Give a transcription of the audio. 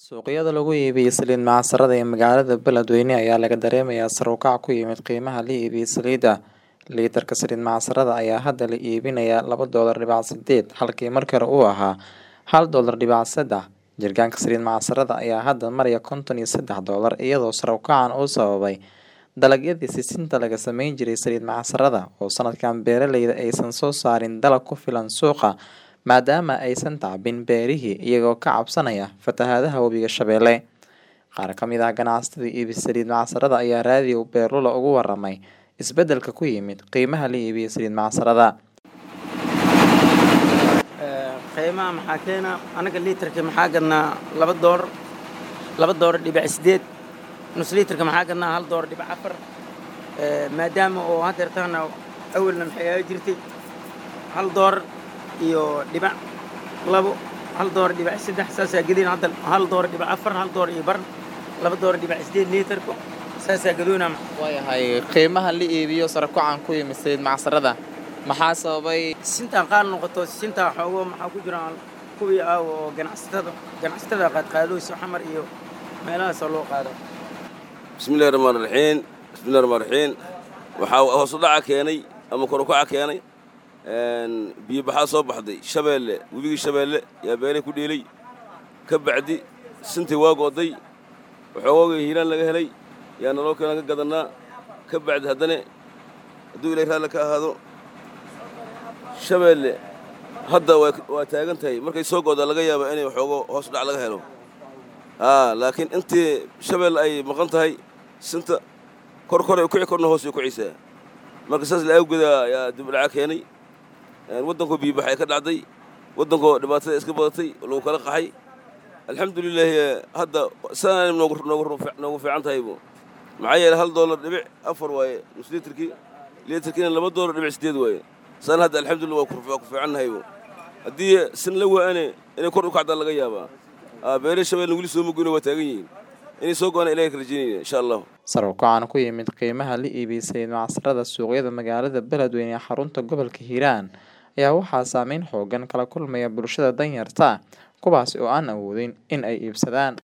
Suuqyada lagu iibiyo saliid macsarada ee magaalada Beledweyne ayaa laga dareemayaa sare u kac ku yimid qiimaha la iibiyo saliidda. Litirka saliid macsarada ayaa hadda la iibinayaa $2.8 halkii markii hore uu ahaa $1.3. Jirgaanka saliid macsarada ayaa hadda maraya $53 iyadoo sare u kacan uu sababay dalagyadii sisinta laga samayn jiray saliid macsarada oo sanadkan beeraleyda aysan soo saarin dalag ku filan suuqa maadaama aysan tacbin beerihii iyagoo ka cabsanaya fatahaadaha webiga Shabeelle. Qaar ka mid ah ganacsatada iibisa saliid macsarada ayaa raadiyo Beerlula ugu waramay isbeddelka ku yimid qiimaha la iibiyo saliid macsarada. qiimaha maxaa keena anaga liitarka maxaa gadnaa $2.8 nus liitarka maxaa gadnaa $1.4 maadaama oo hadeertaana awalna maxay ahaa jirtay $1 iyo dhibac labo $1.3 saasaa gadin hadda $1.4 iyo bar $2.8 liitarka saasaa gadoona Waayahay qiimaha la iibiyo sare u kacan ku yimid saliid macsarada maxaa sababay sintaan qaar noqoto sintaa xoogo maxaa ku jira kuwii oo ganacsatada qaadqaadooysa xamar iyo meelahaas loo qaado. bismillaahi raxmaani raxiim waxaa hoos u dhaca keenay ama kor u kaca keenay biyo baxaa soo baxday Shabeelle webigii Shabeelle yaa beeray ku dheelay ka bacdi sintii waa go'day waxooga hiiraan laga helay yaa naloo keenan ka gadanaa ka bacdi haddana hadduu ilaahay raali ka ahaado Shabeelle hadda waa taagan tahay markay soo go'do laga yaabo inay waxoogo hoos u dhac laga helo laakiin intii Shabeelle ay maqan tahay sinta kor ay ku korna hoos ay ku ciisaa marka saas la awgeeda ayaa dib u dhaca keenay waddanku biyo baxay ka dhacday waddanku dhibaatada iska badatay lagu kala qaxay alxamdulillaah hadda sanad noogu fiican tahay maxaa yeelay $1.4 waaye nus liitarkiina $2.8 waaye san hadda alxamdulillah waa ku fiicannahay haddii sin la waane inay kor u kacdaan laga yaabaa beeraley Shabeelle weli soo muguna waa taagan yihiin inay soo go'aan ilaahay ka rajaynayna insha Allah. Sare u kacan ku yimid qiimaha la iibiyo saliid macsarada suuqyada magaalada Beledweyne ee xarunta gobolka Hiiraan ayaa waxaa saameyn xooggan kala kulmaya bulshada danyarta kuwaas oo aan awoodin in ay iibsadaan.